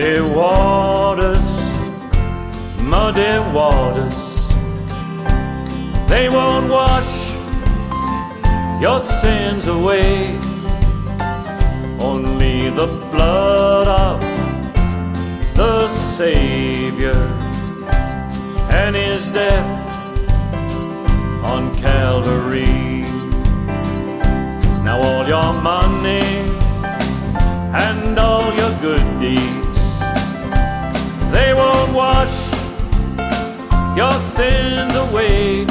muddy waters, they won't wash your sins away. Only the blood of the Savior and His death on Calvary. Now all your money and all your good deeds, they won't wash your sins away.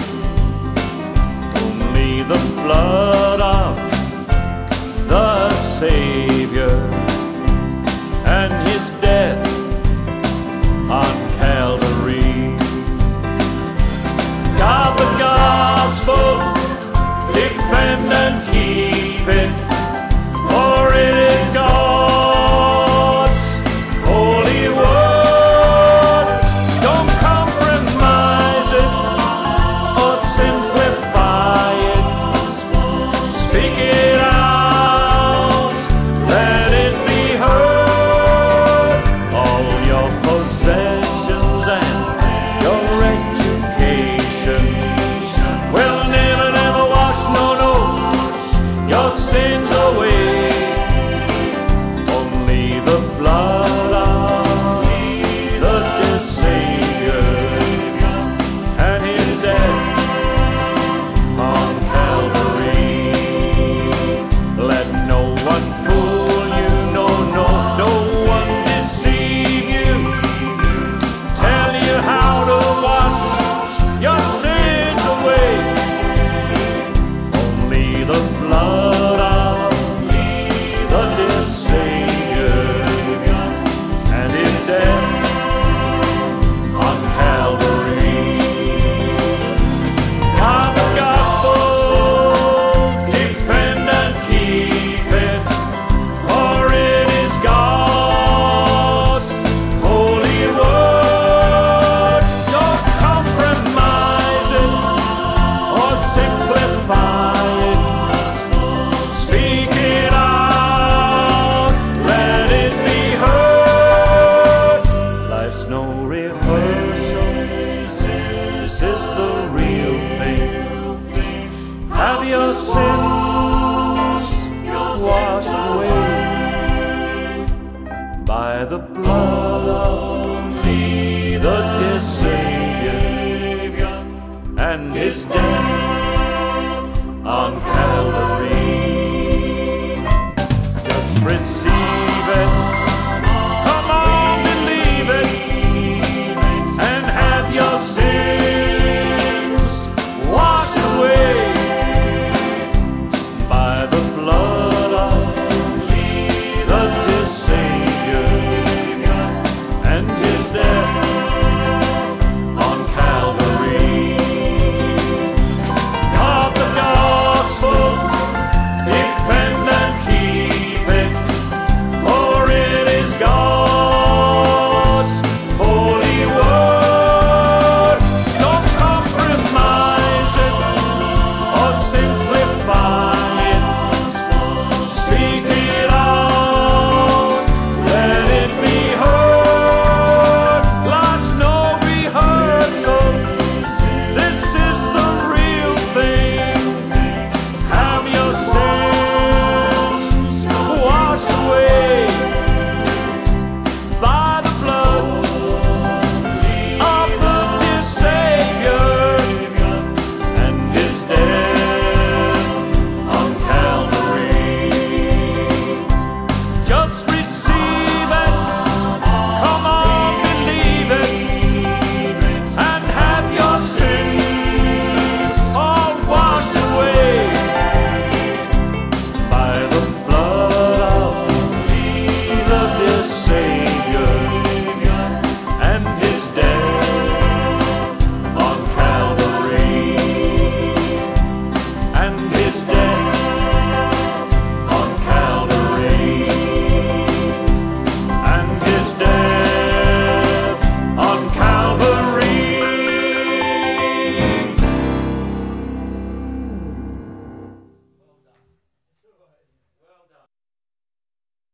Only the blood of the Savior and His death on Calvary. God, the gospel, defend and keep it, for it is God's holy word. Don't compromise it or simplify it. Speak it out, let it be heard. All your possessions and your education will never, never wash, your sins away. Only the blood of the dear Savior and His death on Calvary. Let no one fool you, no one deceive you, tell you how to wash your sins away. Only the blood of the dear Savior and His death on Calvary. God, the gospel, defend and keep it, for it is God's holy word. Don't compromise it or simplify it. Speak it out, let it be heard. Life's no rehearsal, this is the real thing. Have your sins washed away by the blood of